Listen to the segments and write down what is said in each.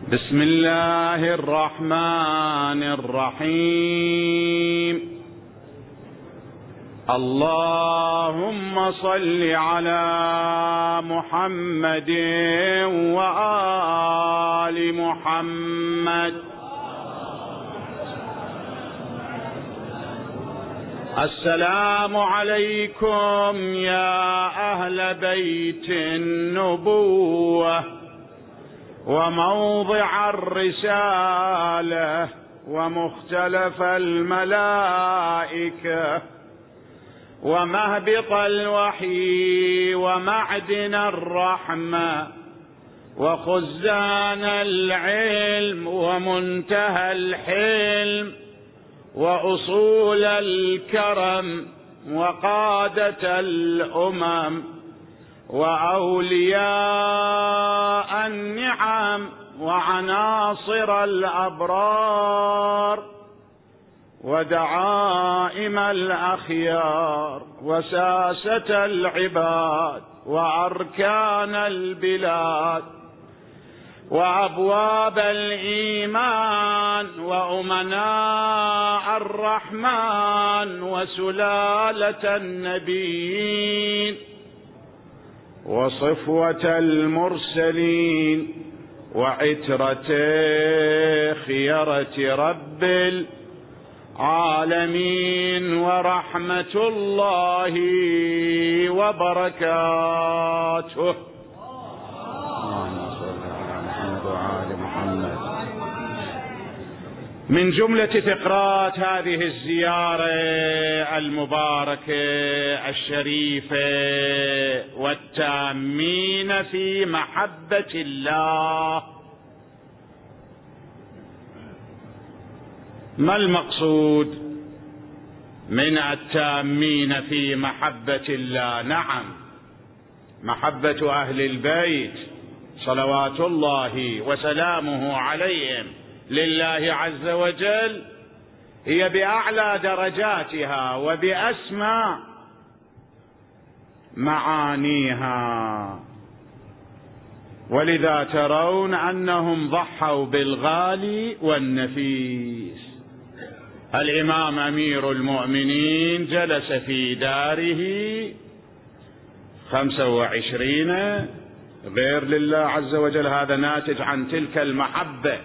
بسم الله الرحمن الرحيم. اللهم صل على محمد وآل محمد. السلام عليكم يا أهل بيت النبوة وموضع الرسالة ومختلف الملائكة ومهبط الوحي ومعدن الرحمة وخزان العلم ومنتهى الحلم وأصول الكرم وقادة الأمم وأولياء النعم وعناصر الأبرار ودعائم الأخيار وساسة العباد وأركان البلاد وأبواب الإيمان وأمناء الرحمن وسلالة النبيين وصفوة المرسلين وعترة خيرة رب العالمين ورحمة الله وبركاته. من جملة فقرات هذه الزيارة المباركة الشريفة والتامين في محبة الله. ما المقصود من التامين في محبة الله؟ نعم، محبة أهل البيت صلوات الله وسلامه عليهم لله عز وجل هي بأعلى درجاتها وبأسمى معانيها، ولذا ترون أنهم ضحوا بالغالي والنفيس. الإمام أمير المؤمنين جلس في داره 25 غير لله عز وجل، هذا ناتج عن تلك المحبة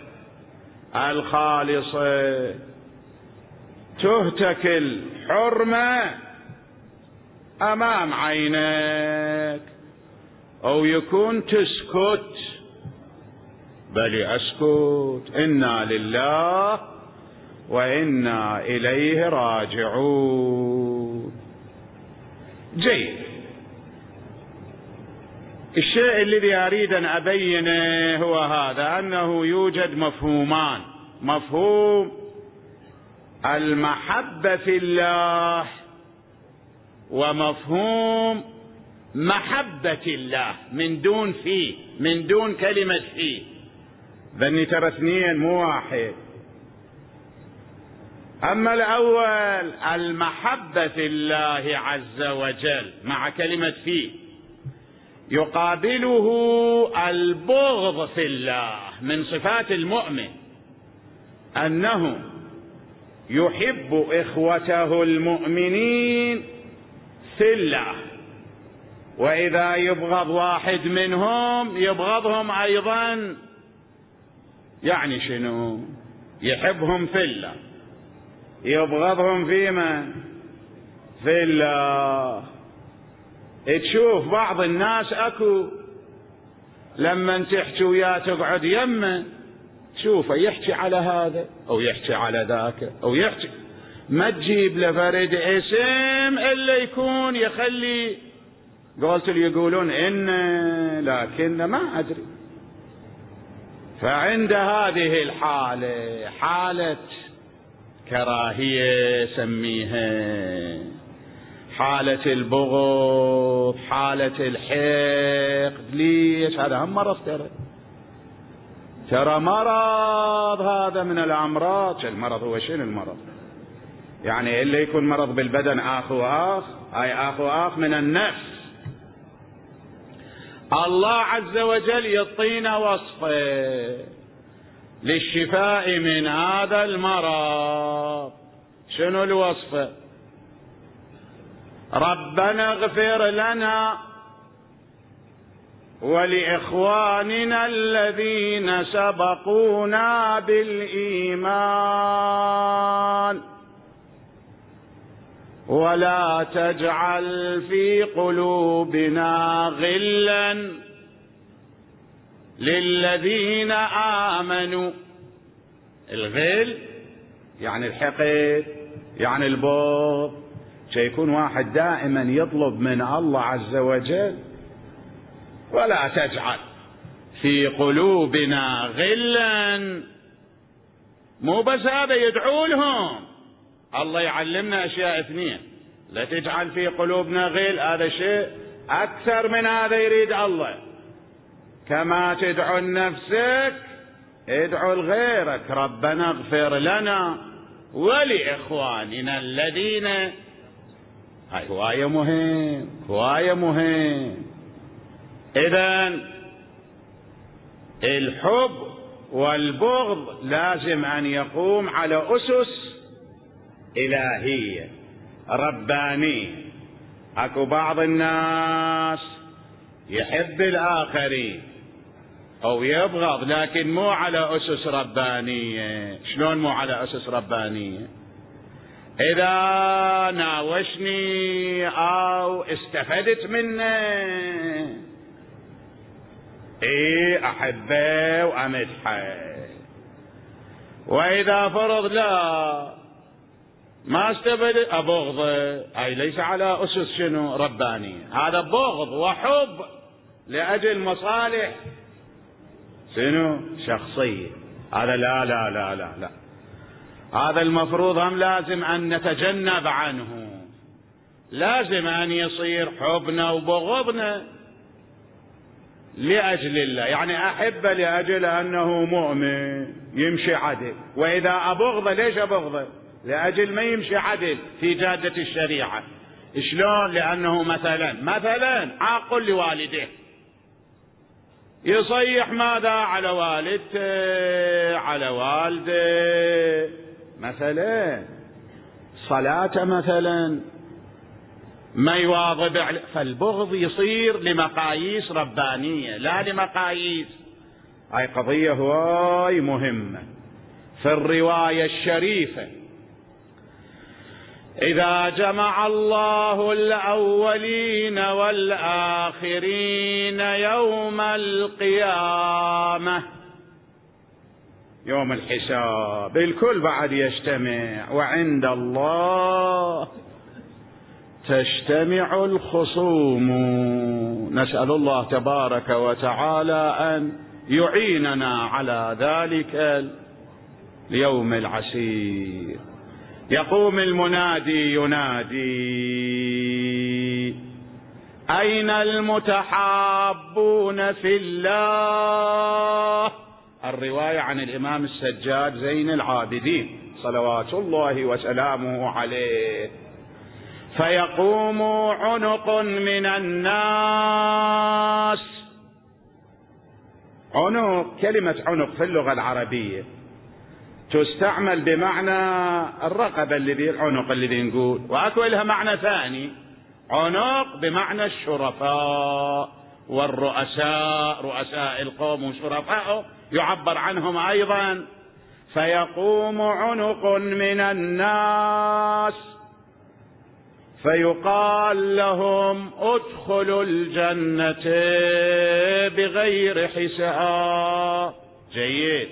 الخالصة. تهتك الحرمة أمام عينك أو يكون تسكت، بل أسكت، إنا لله وإنا إليه راجعون. جيد، الشيء الذي أريد أن أبينه هو هذا، أنه يوجد مفهومان: مفهوم المحبة في الله ومفهوم محبة الله من دون فيه، من دون كلمة فيه. ذني ترى اثنين مو واحد. أما الأول المحبة في الله عز وجل مع كلمة فيه، يقابله البغض في الله. من صفات المؤمن أنه يحب إخوته المؤمنين في الله، وإذا يبغض واحد منهم يبغضهم أيضا. يعني شنو؟ يحبهم في الله، يبغضهم فيما؟ في الله. تشوف بعض الناس اكو لما تحكي وياه تقعد يمه تشوفه يحكي على هذا او يحكي على ذاك او يحكي، ما تجيب له فرد اسم الا يكون يخلي قلت اللي يقولون ان لكن ما ادري. فعند هذه الحالة، حالة كراهية سميها، حالة البغض، حالة الحقد. ليش؟ هذا هم مرض، ترى مرض، هذا من الأمراض. المرض هو شنو المرض؟ يعني إلا يكون مرض بالبدن أخو آخ، أي أخو آخ من النفس. الله عز وجل يعطينا وصفه للشفاء من هذا المرض. شنو الوصفة؟ ربنا اغفر لنا ولإخواننا الذين سبقونا بالإيمان ولا تجعل في قلوبنا غلا للذين آمنوا. الغل يعني الحقد، يعني البغض. سيكون واحد دائما يطلب من الله عز وجل ولا تجعل في قلوبنا غلا. مو بس هذا، يدعو لهم. الله يعلمنا أشياء اثنين: لا تجعل في قلوبنا غل، هذا شيء. أكثر من هذا يريد الله، كما تدعو لنفسك ادعو لغيرك. ربنا اغفر لنا ولإخواننا الذين. هاي هواية مهم، هواية مهم. إذن الحب والبغض لازم أن يقوم على أسس إلهية ربانية. أكو بعض الناس يحب الآخرين أو يبغض، لكن مو على أسس ربانية. شلون مو على أسس ربانية؟ إذا ناوشني أو استفدت منه أحبه وأمدحه، وإذا فرض لا ما استفدت أبغضه، أي ليس على أسس شنو ربانية. هذا بغض وحب لأجل مصالح شنو شخصية. هذا لا لا لا لا لا، هذا المفروض هم لازم أن نتجنب عنه. لازم أن يصير حبنا وبغضنا لأجل الله. يعني أحبه لأجل أنه مؤمن يمشي عدل، وإذا أبغضه ليش أبغضه؟ لأجل ما يمشي عدل في جادة الشريعة. شلون؟ لأنه مثلا عاق لوالده، يصيح ماذا على والدته على والده، مثلا صلاته مثلا ما يواظب عليه. فالبغض يصير لمقاييس ربانية لا لمقاييس. هاي قضية هواي مهمة. في الرواية الشريفة: إذا جمع الله الأولين والآخرين يوم القيامة، يوم الحساب، الكل بعد يجتمع، وعند الله تجتمع الخصوم. نسأل الله تبارك وتعالى أن يعيننا على ذلك اليوم العسير. يقوم المنادي ينادي: أين المتحابون في الله؟ الرواية عن الإمام السجاد زين العابدين صلوات الله وسلامه عليه. فيقوم عنق من الناس. عنق، كلمة عنق في اللغة العربية تستعمل بمعنى الرقبة، العنق الذي نقول، وأكو لها معنى ثاني، عنق بمعنى الشرفاء والرؤساء، رؤساء القوم وشرفاء يعبر عنهم أيضا. فيقوم عنق من الناس فيقال لهم: ادخلوا الجنة بغير حساب. جيد.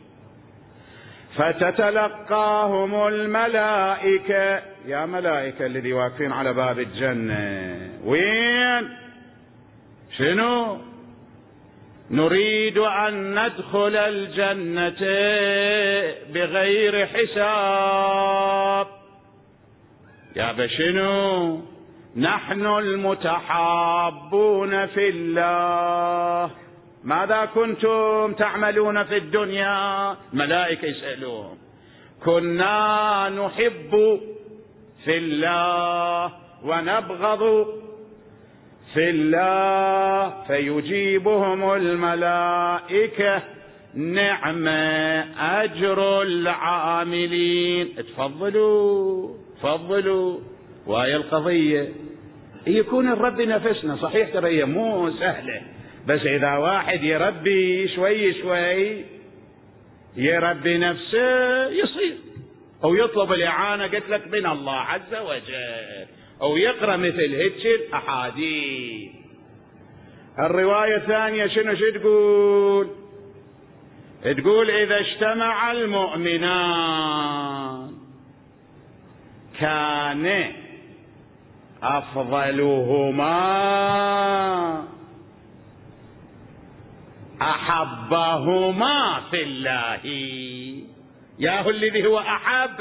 فتتلقاهم الملائكة، يا ملائكة الذي واقفين على باب الجنة، وين؟ شنو؟ نريد أن ندخل الجنة بغير حساب. يا بشنو؟ نحن المتحابون في الله، ماذا كنتم تعملون في الدنيا؟ ملائكة يسألون. كنا نحب في الله ونبغض في الله. فيجيبهم الملائكة: نعم أجر العاملين. تفضلوا وهي القضية. يكون الرب نفسنا صحيح، ترى هي مو سهلة، بس إذا واحد يربي شوي شوي يربي نفسه يصير، أو يطلب الإعانة قلت لك من الله عز وجل، أو يقرأ مثل هيك الأحاديث. الرواية الثانية شو تقول إذا اجتمع المؤمنان كان أفضلهما أحبهما في الله. ياهو الذي هو أحب،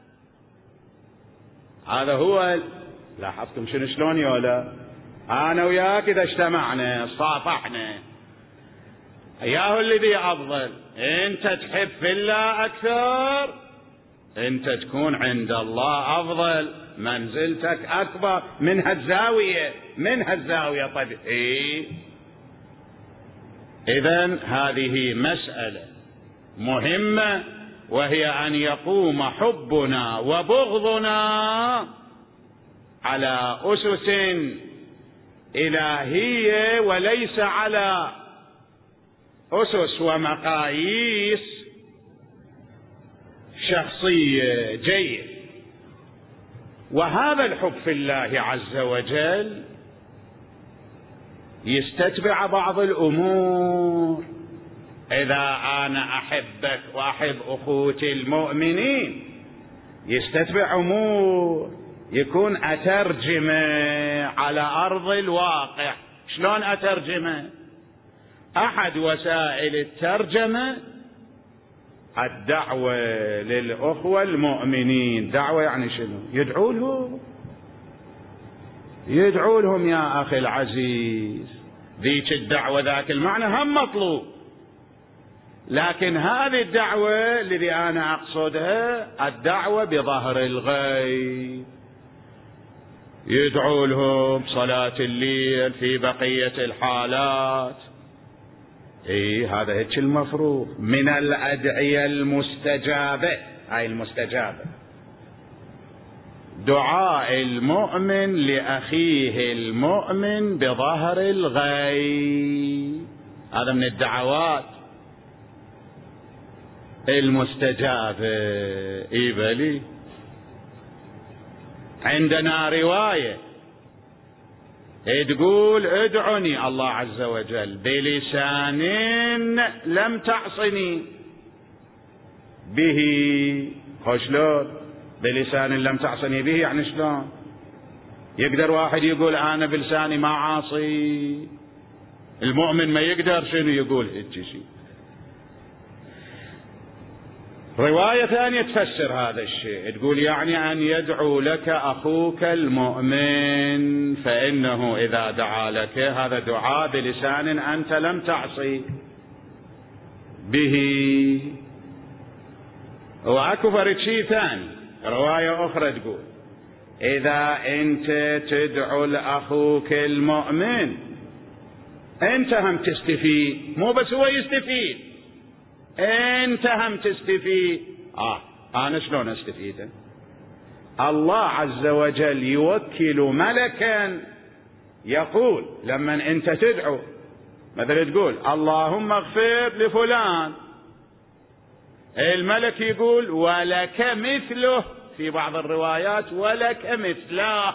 هذا هو. لاحظتم شلون يولا أنا وياك إذا اجتمعنا صافحنا، ياهو الذي أفضل. أنت تحب في الله أكثر، أنت تكون عند الله أفضل، منزلتك أكبر من هالزاوية. طيب إذن هذه مسألة مهمة، وهي أن يقوم حبنا وبغضنا على أسس إلهية، وليس على أسس ومقاييس شخصية. جيد. وهذا الحب في الله عز وجل يستتبع بعض الأمور. إذا أنا أحبك وأحب أخوتي المؤمنين يستتبع أمور، يكون أترجمة على أرض الواقع. شلون أترجمة؟ أحد وسائل الترجمة الدعوة للأخوة المؤمنين. دعوة يعني شنو؟ يدعو لهم يا أخي العزيز. ذيك الدعوة ذاك المعنى هم مطلوب، لكن هذه الدعوة الذي أنا أقصدها الدعوة بظهر الغيب. يدعو لهم صلاة الليل في بقية الحالات. هذا هيك المفروض من الأدعية المستجابة. هاي المستجابة دعاء المؤمن لأخيه المؤمن بظهر الغيب. هذا من الدعوات المستجابة. بلي عندنا رواية تقول ادعني الله عز وجل بلسان لم تعصني به. شلون بلسان لم تعصني به؟ يعني شلون يقدر واحد يقول انا بلساني ما عاصي؟ المؤمن ما يقدر شنو يقول هيك شيء. رواية ثانية تفسر هذا الشيء، تقول يعني أن يدعو لك أخوك المؤمن، فإنه إذا دعا لك هذا دعاء بلسان أنت لم تعصي به. وأكو فرق شيء ثاني، رواية أخرى تقول إذا أنت تدعو لأخوك المؤمن أنت هم تستفيد، مو بس هو يستفيد، أنت هم تستفيد. أنا شلون أستفيد؟ الله عز وجل يوكل ملكا يقول لما أنت تدعو، مثلا تقول اللهم اغفر لفلان، الملك يقول ولك مثله، في بعض الروايات ولك مثله.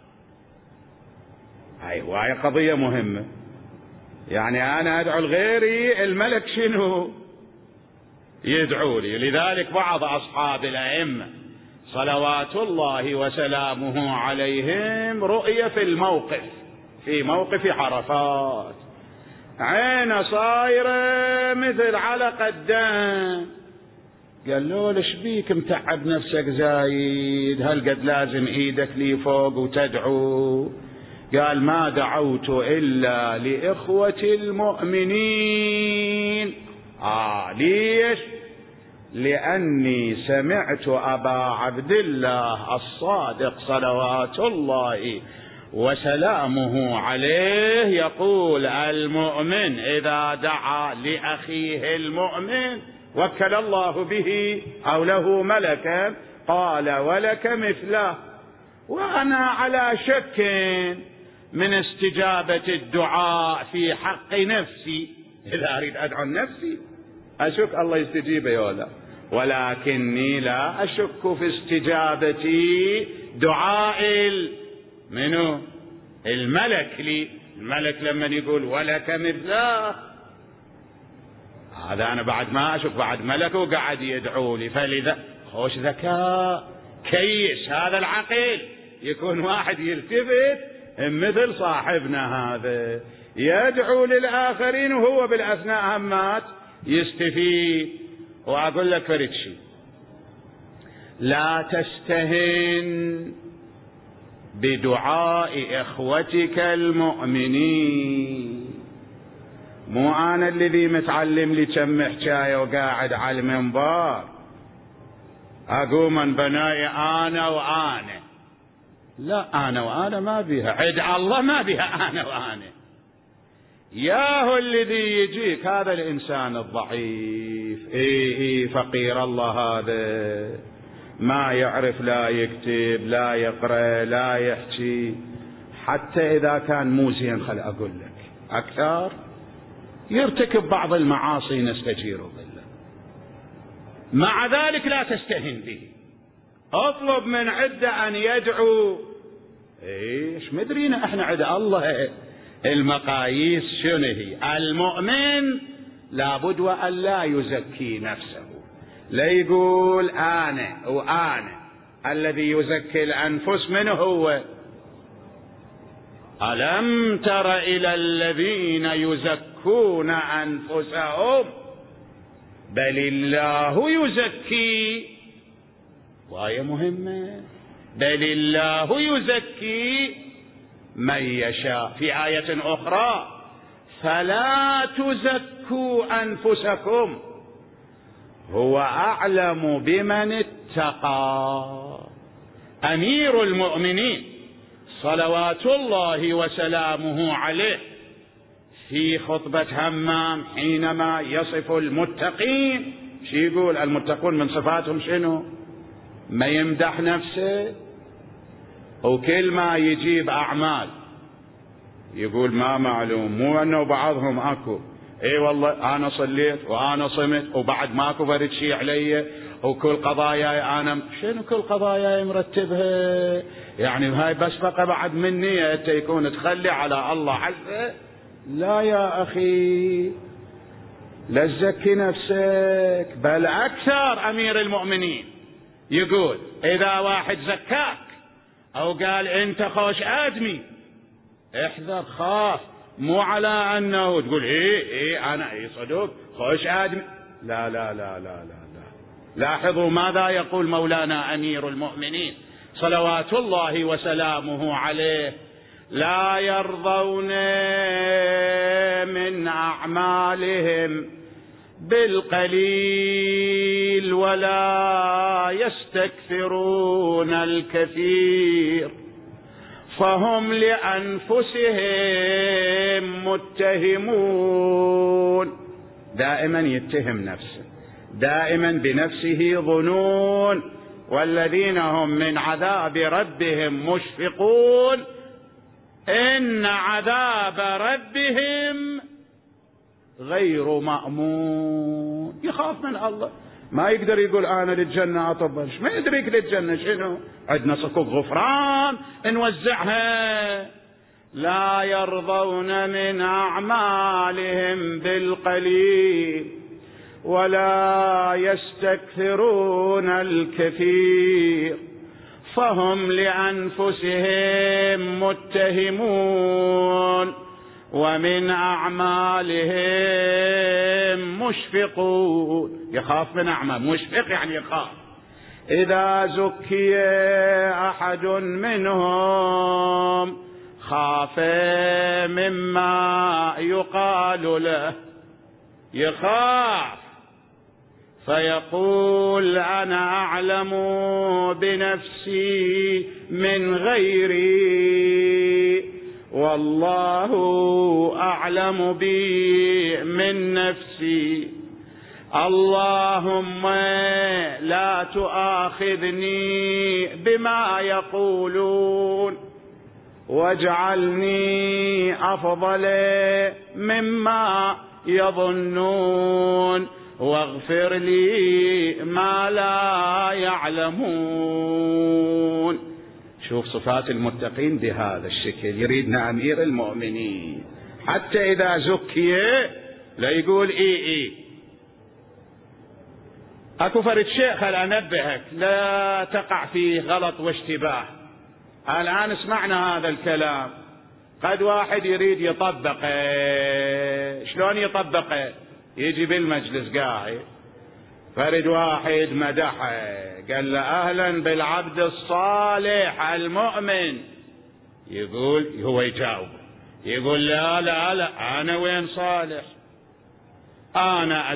هاي قضية مهمة. يعني أنا أدعو لغيري، الملك شنو يدعو لي. لذلك بعض أصحاب الأئمة صلوات الله وسلامه عليهم رؤية في موقف عرفات، عينه صايرة مثل علقة دم. قال له ليش بيك متعب نفسك زايد؟ هل قد لازم ايدك لي فوق وتدعو؟ قال ما دعوت إلا لإخوة المؤمنين. ليش؟ لأني سمعت أبا عبد الله الصادق صلوات الله وسلامه عليه يقول: المؤمن إذا دعا لأخيه المؤمن وكل الله به أو له ملكا قال ولك مثله. وأنا على شك من استجابة الدعاء في حق نفسي، إذا أريد أدعو نفسي أشك الله يستجيب ولا، ولكني لا أشك في استجابة دعاء منو؟ الملك لي. الملك لما يقول ولك مثله، هذا أنا بعد ما أشك، بعد ملك وقعد يدعو لي. فلذا خوش ذكاء كيس هذا العقل، يكون واحد يلتفت مثل صاحبنا هذا يدعو للآخرين وهو بالأثناء همات يستفيد. وأقول لك فرد شيء: لا تستهن بدعاء إخوتك المؤمنين. مو أنا الذي متعلم لي كم حكاية وقاعد على المنبر أقوم من بناي أنا وأنا. لا، أنا وأنا ما بيها، عد الله ما بيها أنا وأنا. ياهو الذي يجيك هذا الإنسان الضعيف، فقير الله هذا ما يعرف لا يكتب لا يقرأ لا يحكي، حتى إذا كان مو زين خل أقول لك أكثر يرتكب بعض المعاصي نستجير ظله، مع ذلك لا تستهن به. اطلب من عدة أن يدعو. ايش مدرينا احنا عد الله المقاييس شنو هي؟ المؤمن لابد وأن لا يزكي نفسه، لا يقول أنا وأنا. الذي يزكي الأنفس من هو؟ ألم تر إلى الذين يزكون أنفسهم بل الله يزكي. وآية مهمة: بل الله يزكي من يشاء. في آية أخرى: فلا تزكوا أنفسكم هو أعلم بمن اتقى. أمير المؤمنين صلوات الله وسلامه عليه في خطبة همام حينما يصف المتقين شو يقول؟ المتقون من صفاتهم شنو؟ ما يمدح نفسه، وكل ما يجيب أعمال يقول ما معلوم، مو أنه بعضهم أكو اي والله انا صليت وانا صمت وبعد ماكو برد شيء علي، وكل قضاياي انا شنو كل قضاياي مرتبها، يعني هاي بس بقى بعد مني انت يكون تخلي على الله عزه. لا يا اخي، لا تزكي نفسك، بل اكثر امير المؤمنين يقول اذا واحد زكاك او قال انت خوش ادمي احذر، خاف، مو على انه تقول انا صدوق خوش ادمي. لا لا لا لا لا لا. لاحظوا ماذا يقول مولانا امير المؤمنين صلوات الله وسلامه عليه: لا يرضون من اعمالهم بالقليل ولا يستكثرون الكثير فهم لأنفسهم متهمون. دائما يتهم نفسه، دائما بنفسه ظنون. والذين هم من عذاب ربهم مشفقون إن عذاب ربهم غير مأمون. يخاف من الله، ما يقدر يقول أنا للجنة أطبش، ما يدرك للجنة شنو، عندنا صكوك غفران نوزعها. لا يرضون من أعمالهم بالقليل ولا يستكثرون الكثير فهم لأنفسهم متهمون ومن أعمالهم مشفقون. يخاف من أعمال، مشفق يعني يخاف. إذا زكي أحد منهم خاف مما يقال له، يخاف فيقول أنا أعلم بنفسي من غيري، والله أعلم بي من نفسي. اللهم لا تؤاخذني بما يقولون، واجعلني أفضل مما يظنون، واغفر لي ما لا يعلمون. شوف صفات المتقين بهذا الشكل. يريدنا أمير المؤمنين حتى إذا زكي لا يقول إيه أكو فرد شيء خل أنبهك لا تقع فيه غلط واشتباه. الآن سمعنا هذا الكلام، قد واحد يريد يطبقه. شلون يطبقه؟ يجي بالمجلس قاعد، فرد واحد مدحه قال له أهلا بالعبد الصالح المؤمن، يقول هو يجاوب يقول لا لا لا أنا وين صالح؟ أنا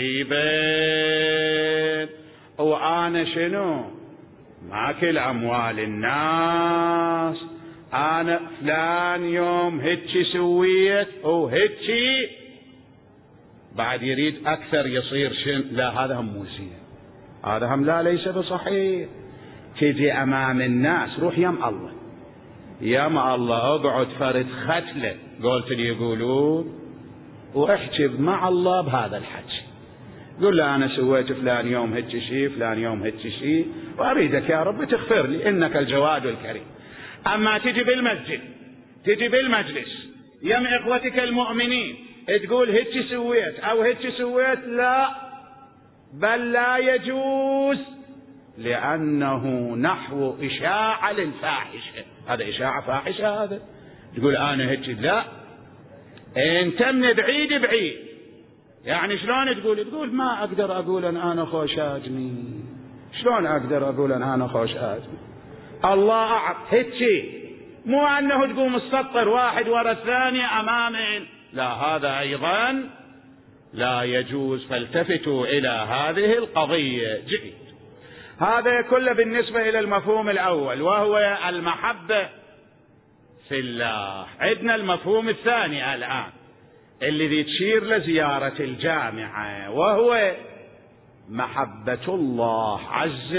أستغيبين وأنا شنو؟ ماكل أموال الناس، أنا فلان يوم هيك سويت وهيك. بعد يريد أكثر يصير لا هذا هم مو زين، هذا هم لا ليس بصحيح. تجي أمام الناس روح يم الله يم الله، اقعد فرد ختلة قلت لي يقولون، واحكي مع الله بهذا الحكي. قل له أنا سويت فلان يوم هيك شيء فلان يوم هيك شيء، وأريدك يا رب تغفر لي إنك الجواد الكريم. أما تجي بالمسجد تجي بالمجلس يم إخوتك المؤمنين تقول هيك سويت أو هيك سويت، لا، بل لا يجوز، لأنه نحو إشاعة للفاحشة. هذا إشاعة فاحشة، هذا تقول أنا هيك، لا، أنت من بعيد بعيد. يعني شلون تقول ما أقدر أقول أن أنا خوش أجني، شلون أقدر أقول أن أنا خوش أجني؟ الله أعلم. هيك مو أنه تقوم السطر واحد ورا الثاني أمامين، لا، هذا أيضا لا يجوز. فالتفتوا إلى هذه القضية جيد. هذا كله بالنسبة إلى المفهوم الأول وهو المحبة في الله. عندنا المفهوم الثاني الآن الذي تشير لزيارة الجامعة، وهو محبة الله عز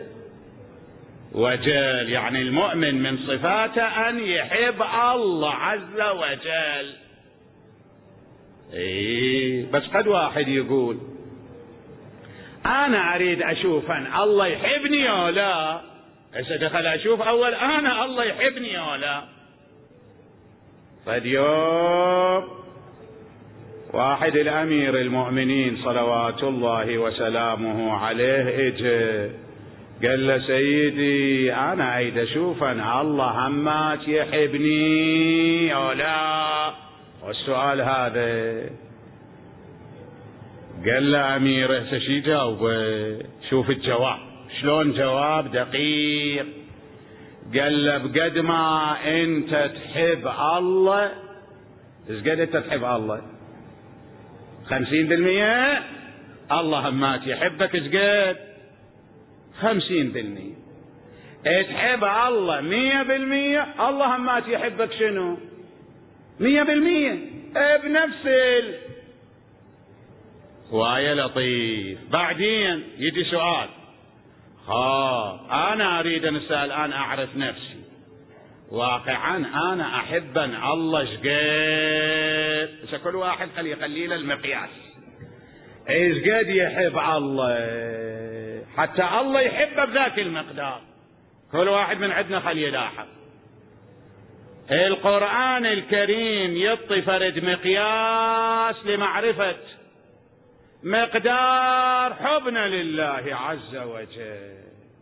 وجل. يعني المؤمن من صفاته أن يحب الله عز وجل. بس قد واحد يقول أنا أريد أشوف أن الله يحبني أو لا. إذا دخل أشوف أول أنا الله يحبني أو لا. فاليوم واحد الأمير المؤمنين صلوات الله وسلامه عليه اجى قال له سيدي أنا أريد أشوف أن الله همات يحبني أو لا. والسؤال هذا قال له أميره شي جاوبه؟ شوف الجواب شلون جواب دقيق. قال له بقد ما أنت تحب الله، إيش قد أنت تحب الله؟ 50%. الله همات يحبك إيش قد؟ 50%. تحب الله 100%، الله همات يحبك شنو؟ 100%. بنفس وآية لطيف. بعدين يجي سؤال، أنا أريد أن أسأل الآن أعرف نفسي واقعا أنا أحب أن الله شقد. بس كل واحد خلي يقليل المقياس إيش قد يحب الله حتى الله يحبه بذاك المقدار. كل واحد من عندنا خلي يلاحظ. القرآن الكريم يعطي فرد مقياس لمعرفة مقدار حبنا لله عز وجل،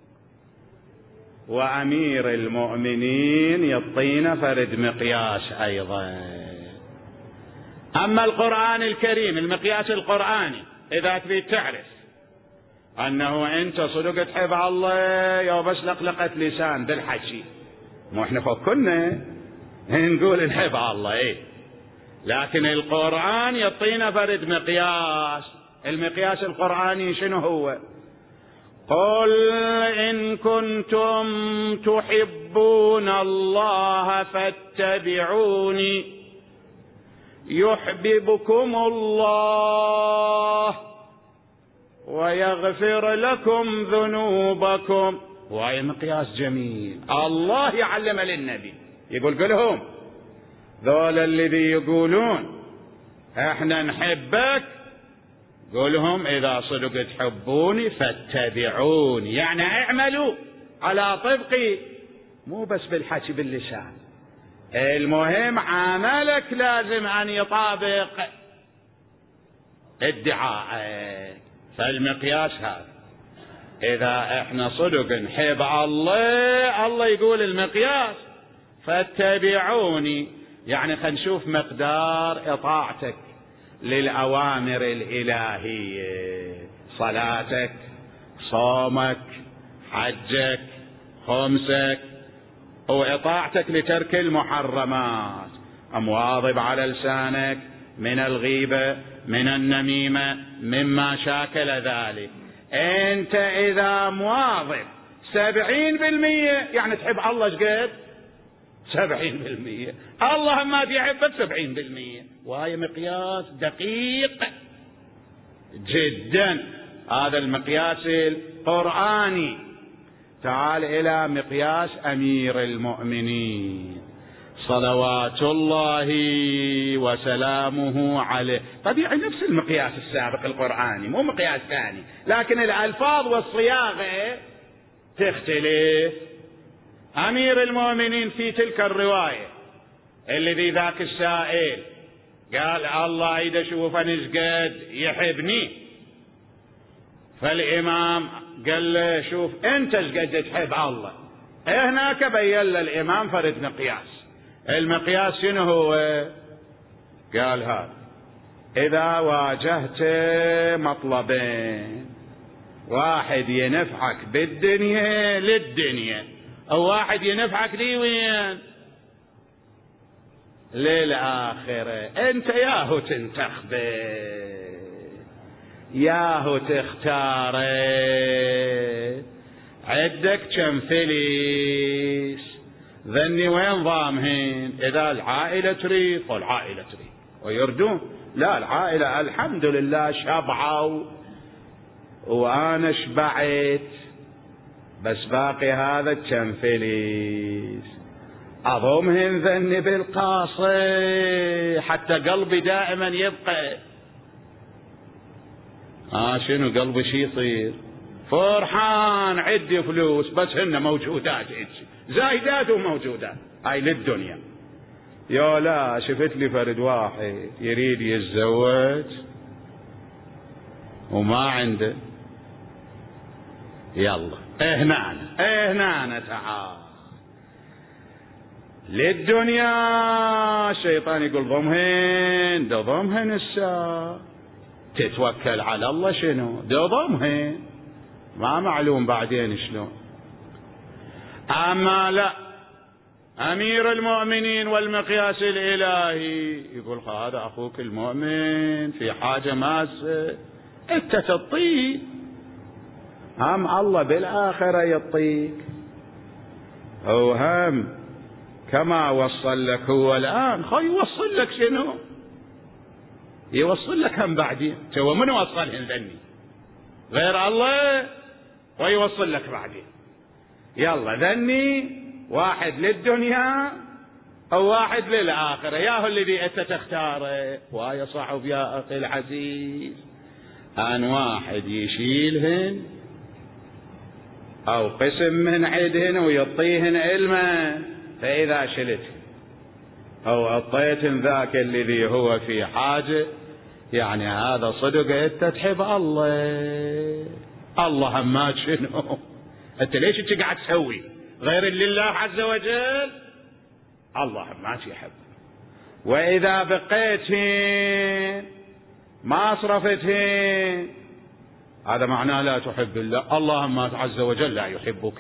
وأمير المؤمنين يعطينا فرد مقياس أيضا. أما القرآن الكريم المقياس القرآني إذا تريد تعرف أنه أنت صدق تحب الله يا بس لقلقة لسان بالحكي، مو إحنا فكرنا نقول نحب الله لكن القرآن يعطينا فرد مقياس. المقياس القرآني شنو هو؟ قل إن كنتم تحبون الله فاتبعوني يحببكم الله ويغفر لكم ذنوبكم. وهي مقياس جميل. الله يعلم للنبي يقول قلهم ذول الذي يقولون احنا نحبك، قولهم اذا صدق تحبوني فاتبعوني، يعني اعملوا على طبقي، مو بس بالحكي باللسان، المهم عملك لازم ان يطابق ادعائك. فالمقياس هذا اذا احنا صدق نحب الله، الله يقول المقياس فاتبعوني، يعني خلينا نشوف مقدار اطاعتك للأوامر الإلهية، صلاتك، صومك، حجك، خمسك، وإطاعتك لترك المحرمات، مواظب على لسانك من الغيبة من النميمة مما شاكل ذلك. أنت إذا مواظب 70% يعني تحب الله شقد 70%، الله ما يحبك 70%. وهي مقياس دقيق جدا، هذا المقياس القرآني. تعال إلى مقياس أمير المؤمنين صلوات الله وسلامه عليه. طبيعي نفس المقياس السابق القرآني، مو مقياس ثاني، لكن الألفاظ والصياغة تختلف. أمير المؤمنين في تلك الرواية الذي ذاك السائل قال الله إذا شوف نسجد يحبني، فالإمام قال له شوف أنت شقد تحب الله. هناك بين الإمام فرد مقياس. المقياس شنو هو؟ قال هذا إذا واجهت مطلبين، واحد ينفعك بالدنيا للدنيا، أو واحد ينفعك لي وين للآخرة، أنت ياهو تنتخبه ياهو تختاره، عدك كم فليس، ذني وين ضامهن؟ إذا العائلة تريد فالعائلة تريد ويردون، لا العائلة الحمد لله شبعوا وأنا شبعت، بس باقي هذا كم فليس، أضمهن ذني بالقاصي حتى قلبي دائما يبقى. شنو قلبي شي يصير؟ فرحان عدي فلوس بس هن موجودات زايدات وموجودات، هاي للدنيا. يا لا شفت لي فرد واحد يريد يتزوج وما عنده، يلا هنا تعال للدنيا. الشيطان يقول ضمهن، ده ضمهن الساعة تتوكل على الله شنو؟ ده ضمهن ما معلوم بعدين شلون. أما لا، أمير المؤمنين والمقياس الإلهي يقول هذا أخوك المؤمن في حاجة ماسة أنت تعطيه، هم الله بالآخرة يعطيك، هو هم كما وصل لك هو الآن يوصل لك شنو؟ يوصل لك هم بعدين. سوى من وصلهن ذني غير الله ويوصل لك بعدين. يلا ذني واحد للدنيا أو واحد للآخرة، ياهو الذي أنت تختاره. ويا صعب يا أخي العزيز أن واحد يشيلهن أو قسم من عدهن ويعطيهن علما، فإذا شلتهن أو أعطيتهن ذاك الذي هو في حاجة، يعني هذا صدق أنت تحب الله. الله ما شنو أنت ليش أنت قاعد تسوي غير لله عز وجل؟ الله ما يحب. وإذا بقيتهن ما صرفتهن هذا معناه لا تحب الله، الله ما عز وجل لا يحبك.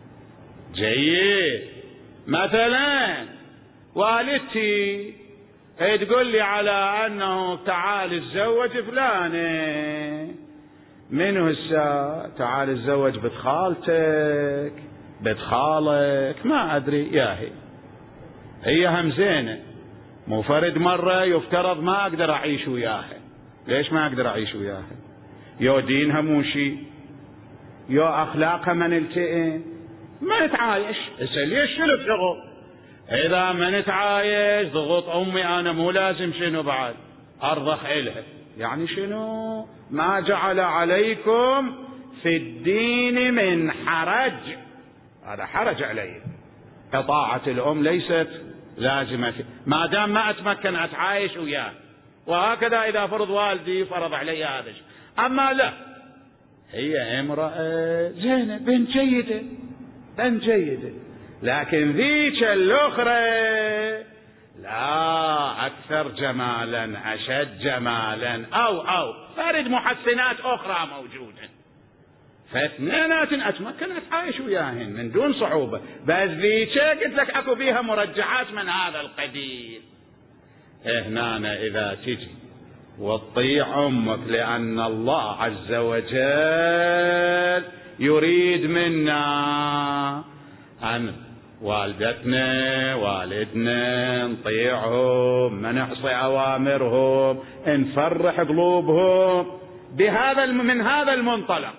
جيد. مثلا والدتي تقول لي على أنه تعال اتزوج فلانة، منو هسه؟ تعال اتزوج بنت خالتك، بنت خالك، ما أدري ياهي، هي هم زينة، مو فرد مرة يفترض ما أقدر أعيش وياها. ليش ما أقدر أعيش وياها؟ يو دينها مو شي، يو أخلاقها ما نلتئم، ما نتعايش. ليش شنو الشغل؟ إذا ما نتعايش ضغط أمي أنا مو لازم شنو بعد أرضخ إلها. يعني شنو؟ ما جعل عليكم في الدين من حرج، هذا حرج علي. طاعة الأم ليست لازمة ما دام ما أتمكن أتعايش وياه، وهكذا إذا فرض والدي فرض علي هذا الشيء. أما لا، هي امرأة زينة، بنت جيدة، بنت جيدة، لكن ذيك الأخرى لا، أكثر جمالا، أشد جمالا، أو فرد محسنات أخرى موجودة، فاثنينات أتمكن أتعايش وياهن من دون صعوبة. بس ذيك قلت لك أكو بيها مرجحات من هذا القبيل. هنا إذا تجي وتطيع أمك، لأن الله عز وجل يريد منا أن والدتنا والدنا نطيعهم، ما نعصي أوامرهم، نفرح قلوبهم من هذا المنطلق.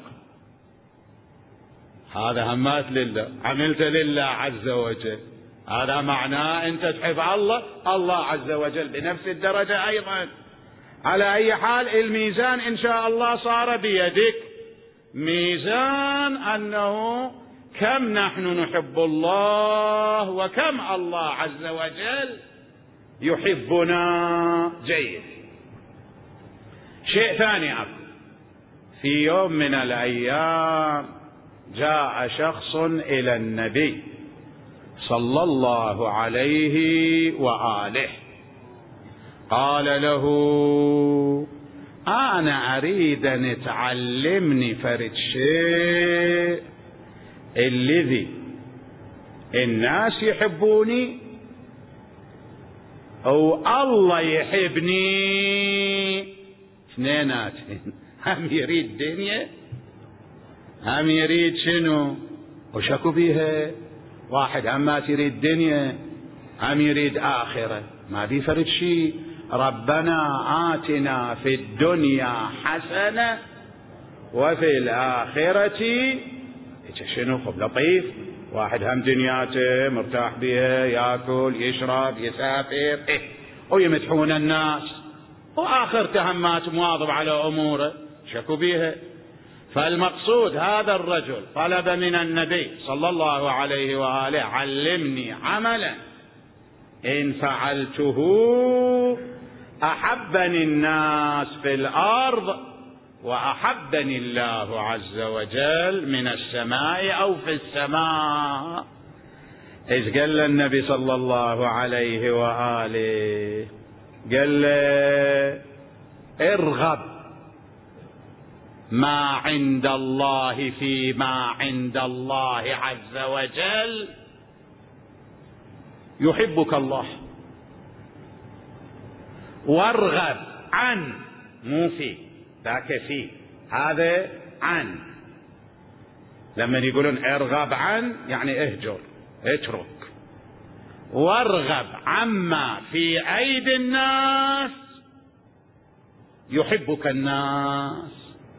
هذا همات لله، عملت لله عز وجل، هذا معناه أنت تحب الله عز وجل بنفس الدرجة أيضا. على أي حال الميزان إن شاء الله صار بيدك، ميزان أنه كم نحن نحب الله وكم الله عز وجل يحبنا. جيد. شيء ثاني أكو، في يوم من الأيام جاء شخص إلى النبي صلى الله عليه وآله، قال له: أنا أريد أن تعلمني فرد شيء الذي الناس يحبوني أو الله يحبني. اثنينات، هم يريد دنيا، هم يريد شنو؟ وشكو بيها. واحد هم ما تريد دنيا، هم يريد آخرة، ما بي فرد شيء. ربنا آتنا في الدنيا حسنة وفي الآخرة شنو؟ خب لطيف. واحد هم دنياته مرتاح بها، يأكل يشرب يسافر، ويمدحون الناس، وآخرته همات مواظب على أموره، شكو بيها. فالمقصود هذا الرجل طلب من النبي صلى الله عليه وآله: علمني عملا إن فعلته أحبني الناس في الأرض وأحبني الله عز وجل من السماء أو في السماء. إيش قال النبي صلى الله عليه وآله؟ قال له: ارغب ما عند الله فيما عند الله عز وجل يحبك الله، وارغب عن، مو في ذاك، في هذا عن. لما يقولون ارغب عن يعني اهجر، اترك. وارغب عما في ايدي الناس يحبك الناس.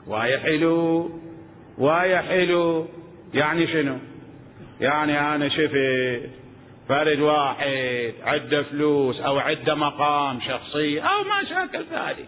وايا حلو يعني شنو؟ يعني انا شفت فرد واحد عنده فلوس او عنده مقام شخصي او ما شاكل ذلك،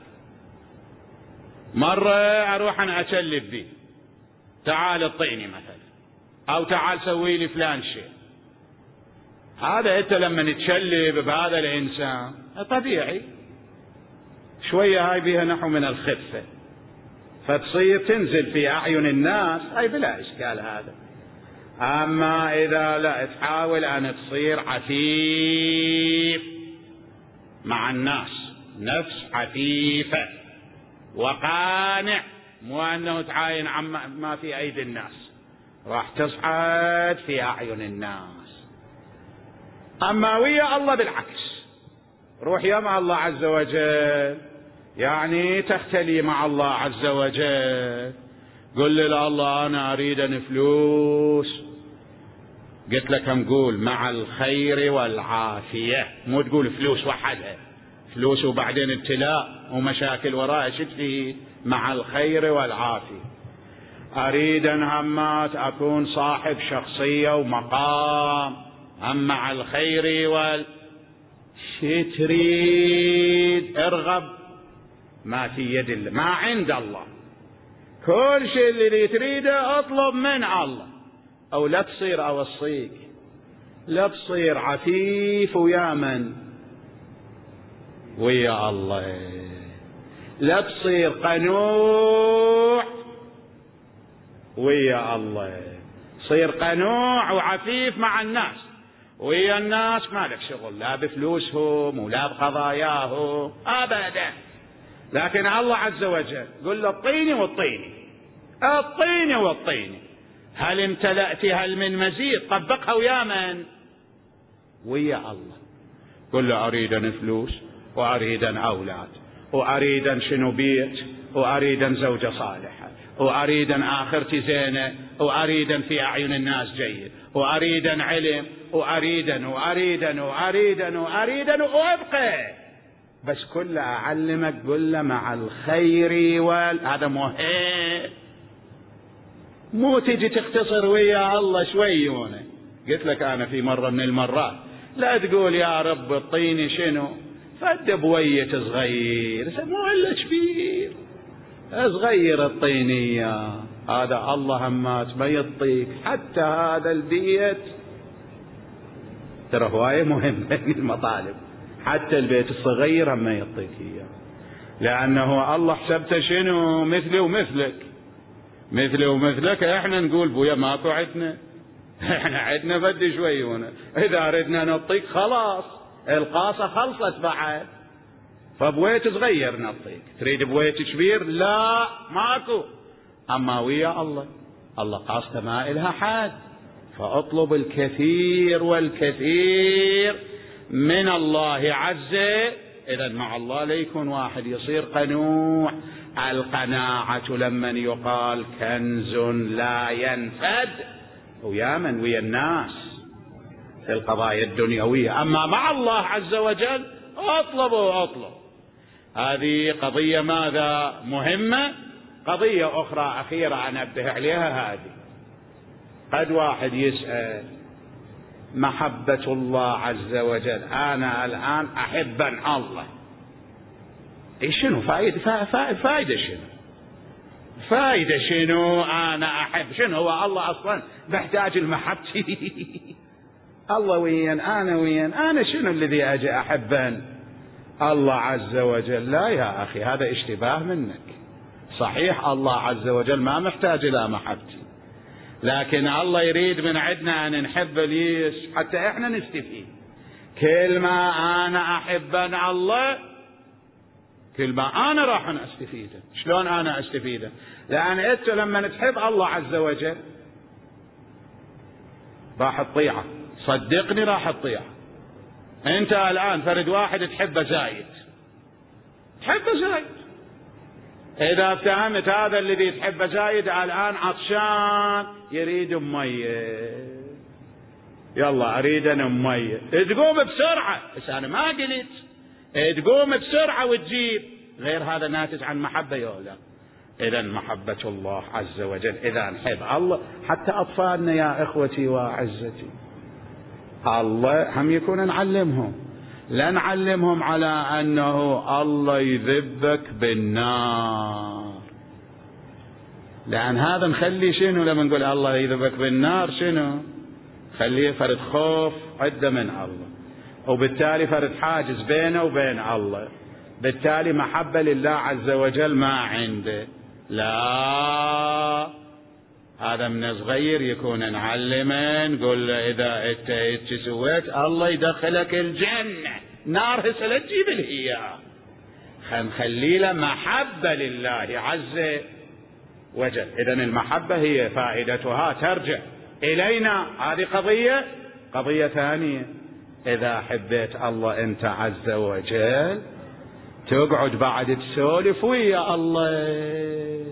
مرة اروح انا اتشلب به، تعال اطيني مثلا، او تعال سوي لي فلان شيء. هذا انت لما نتشلب بهذا الانسان طبيعي شوية هاي بها نحو من الخفة، فتصير تنزل في اعين الناس، هاي بلا اشكال هذا. اما اذا لا تحاول ان تصير عفيف مع الناس، نفس عفيفة وقانع، مو انه تعاين عما ما في ايدي الناس، راح تصعد في اعين الناس. اما ويا الله بالعكس، روح يا مع الله عز وجل، يعني تختلي مع الله عز وجل. قل له الله أنا أريد فلوس، قلت لك نقول مع الخير والعافية، مو تقول فلوس وحدها، فلوس وبعدين ابتلاء ومشاكل وراء شتي، مع الخير والعافية. أريد أن همات أكون صاحب شخصية ومقام، هم مع الخير تريد ارغب ما في يد الله، ما عند الله. كل شيء اللي تريده اطلب من الله. او لا تصير اوصيك، لا تصير عفيف ويا من ويا الله، لا تصير قنوع ويا الله، صير قنوع وعفيف مع الناس، ويا الناس ما لك شغل لا بفلوسهم ولا بقضاياهم ابدا. لكن الله عز وجل قل له اعطيني واعطيني، اعطيني واعطيني، هل امتلأت هل من مزيد، طبقها ويا من ويا الله. قل له اريد ان فلوس، واريد ان اولاد، واريد ان شنو بيت، واريد ان زوجة صالحة، واريد ان اخرتي زينة، واريد ان في اعين الناس جيد، واريد ان علم، واريد ان وابقى. بس كله اعلمك، قل له مع الخير هذا مهم. مو تجي تختصر ويا الله شويونه. قلت لك انا في مرة من المرات، لا تقول يا رب اعطيني شنو فد بوية صغير، مو الا كبير صغير اعطيني اياه، هذا الله همات ما يعطيك حتى هذا البيت. ترى هواية مهمة المطالب، حتى البيت الصغير ما يعطيك اياه، لانه الله حسبته شنو مثلي ومثلك، مثلي ومثلك. احنا نقول بويا ماكو عدنا، احنا عدنا بدي شوي هنا، اذا ردنا نعطيك خلاص القاصة خلصت بعد، فبويت صغير نعطيك، تريد بويت كبير لا ماكو. اما ويا الله، الله قاصته ما إلها حد، فاطلب الكثير والكثير من الله عز. اذا مع الله ليكون واحد يصير قنوع. القناعة لمن يقال كنز لا ينفد، ويا من ويا الناس في القضايا الدنيوية. أما مع الله عز وجل اطلبوا. هذه قضية ماذا مهمة. قضية أخرى أخيرة أنبه عليها، هذه قد واحد يسأل محبة الله عز وجل، أنا الآن أحب الله، شنو فائدة شنو أنا أحب شنو؟ هو الله أصلا محتاج المحبتي الله وين أنا شنو الذي أجي أحبا الله عز وجل؟ لا يا أخي، هذا اشتباه منك. صحيح الله عز وجل ما محتاج إلى محبتي، لكن الله يريد من عندنا أن نحب ليش حتى إحنا نستفيد. كل ما أنا أحبا الله كل ما أنا راح أستفيده. شلون أنا أستفيده؟ لأن أنت لما تحب الله عز وجل راح تطيعه، صدقني راح تطيعه. أنت الآن فرد واحد تحبه زايد، إذا افتهمت هذا الذي تحبه زايد الآن عطشان يريد مية، يلا أريد أنا مية، تقوم بسرعة، بس أنا ما قلت تقوم بسرعة وتجيب، غير هذا ناتج عن محبة يولا. إذا محبة الله عز وجل، إذا نحب الله، حتى أطفالنا يا إخوتي وعزتي الله هم يكون نعلمهم، لا نعلمهم على أنه الله يذبك بالنار، لأن هذا نخلي شنو لما نقول الله يذبك بالنار شنو؟ خليه فرد خوف عدة من الله، وبالتالي فرد حاجز بينه وبين الله، بالتالي محبة لله عز وجل ما عنده. لا، هذا من صغير يكون نعلمه، نقول له إذا انت سويت الله يدخلك الجنة، نار هسه لا تجيب الهيا، نخلي له محبة لله عز وجل. إذن المحبة هي فائدتها ترجع إلينا. هذه قضية ثانية. إذا حبيت الله أنت عز وجل تقعد بعد تسولف ويا الله.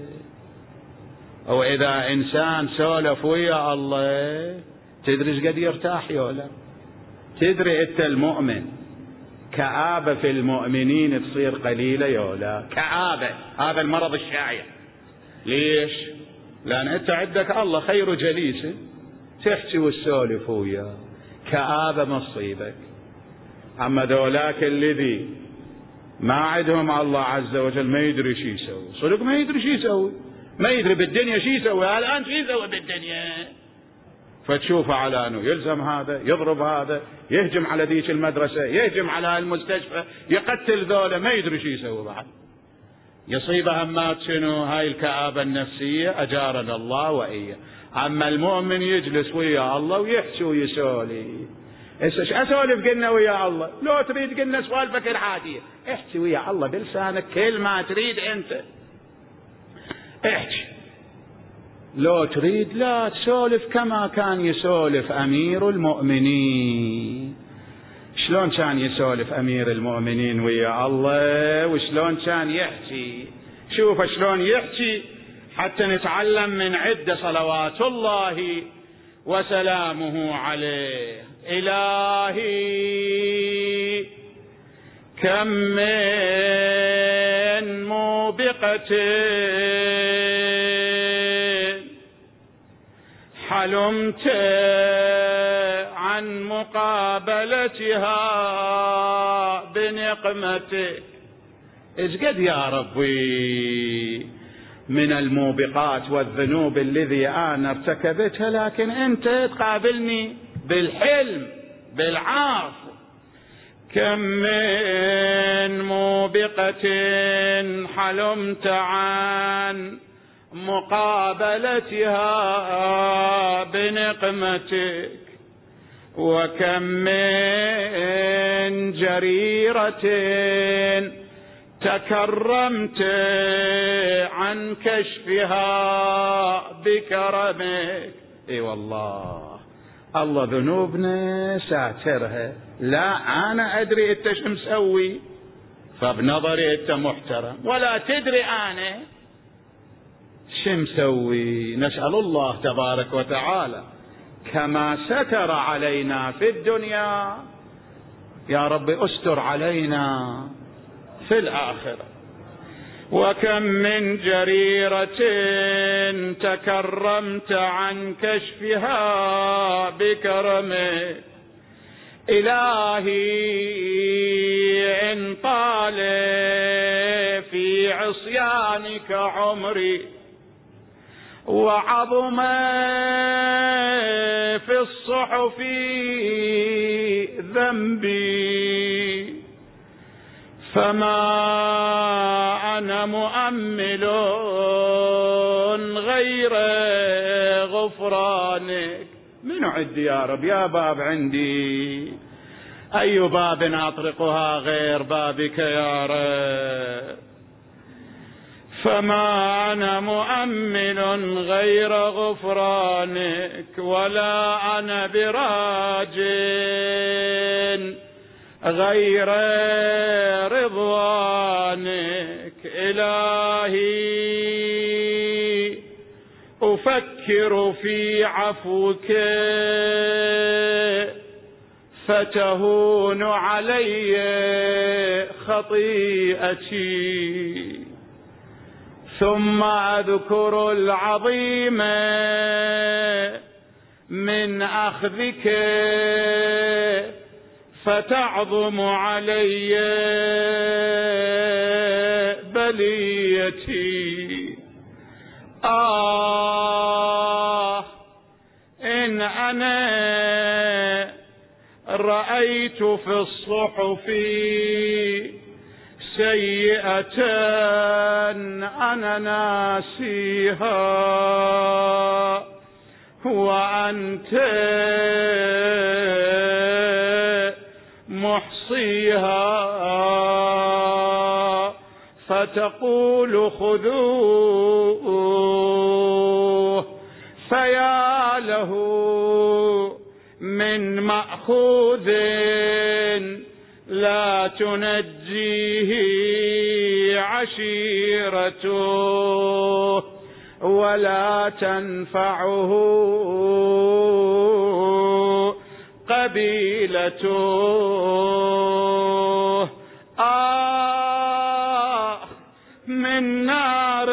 وإذا إنسان سولف ويا الله تدري ايش قد يرتاح يولا. تدري أنت المؤمن كآبة في المؤمنين تصير قليلة يولا، كآبة، هذا المرض الشائع. ليش؟ لأن أنت عندك الله خير جليس تحكي والسولف وياه، كآبة مصيبك. أما ذولاك الذي ما عندهم الله عز وجل ما يدري شي يسوي، صدق ما يدري شي يسوي، ما يدري بالدنيا شي يسوي، الآن شي يسوي بالدنيا. فتشوفه على أنه يلزم هذا، يضرب هذا، يهجم على ذيك المدرسة، يهجم على المستشفى، يقتل ذولا، ما يدري شي يسوي بعد. يصيبه همات شنو؟ هاي الكآبة النفسية أجارنا الله وإياه. أما المؤمن يجلس ويا الله ويحكي ويسولف. ايش اسولف قلنا ويا الله؟ لو تريد قلنا سوالفك العادية، احكي ويا الله بلسانك كل ما تريد انت احكي. لو تريد لا تسولف كما كان يسولف أمير المؤمنين. شلون كان يسولف أمير المؤمنين ويا الله وشلون كان يحكي؟ شوف شلون يحكي حتى نتعلم من عدة صلوات الله وسلامه عليه. إلهي كم من موبقة حلمت عن مقابلتها بنقمتك. ايش قد يا ربي من الموبقات والذنوب الذي أنا ارتكبتها، لكن أنت تقابلني بالحلم بالعافو. كم من موبقة حلمت عن مقابلتها بنقمتك، وكم من جريرة تكرمت عن كشفها بكرمك. اي والله الله ذنوبنا ساترها، لا انا ادري انت شو مسوي، فبنظري انت محترم، ولا تدري انا شو مسوي. نسأل الله تبارك وتعالى كما ستر علينا في الدنيا يا رب استر علينا في الآخرة. وكم من جريرة تكرمت عن كشفها بكرمك. إلهي إن طال في عصيانك عمري وعظم في الصحف ذنبي، فما أنا مؤمل غير غفرانك. من عندي يا رب؟ يا باب عندي، أي باب أطرقها غير بابك يا رب؟ فما أنا مؤمل غير غفرانك، ولا أنا براج غير رضوانك. إلهي أفكر في عفوك فتهون علي خطيئتي، ثم أذكر العظيم من أخذك فتعظم علي بليتي. إن أنا رأيت في الصحف سيئة أنا ناسيها، وأنت محصيها، فتقول خذوه، فيا له من مأخوذ لا تنجيه عشيرته ولا تنفعه قبيلته. من نار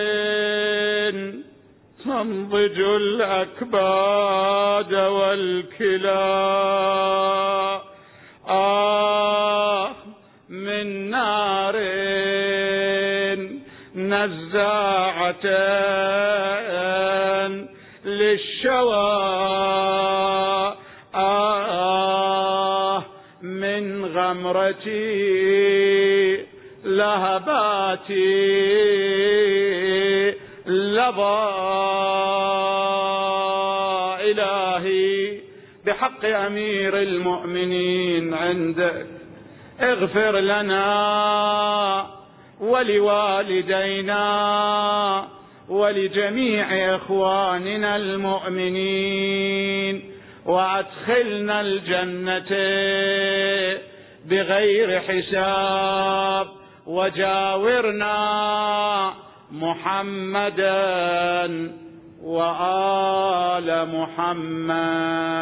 تنضج الأكباد والكلى، من نار نزاعة للشوى، من غمرتي لهباتي لظى. إلهي بحق أمير المؤمنين عندك اغفر لنا ولوالدينا ولجميع إخواننا المؤمنين، وأدخلنا الجنة بغير حساب، وجاورنا محمدا وآل محمد.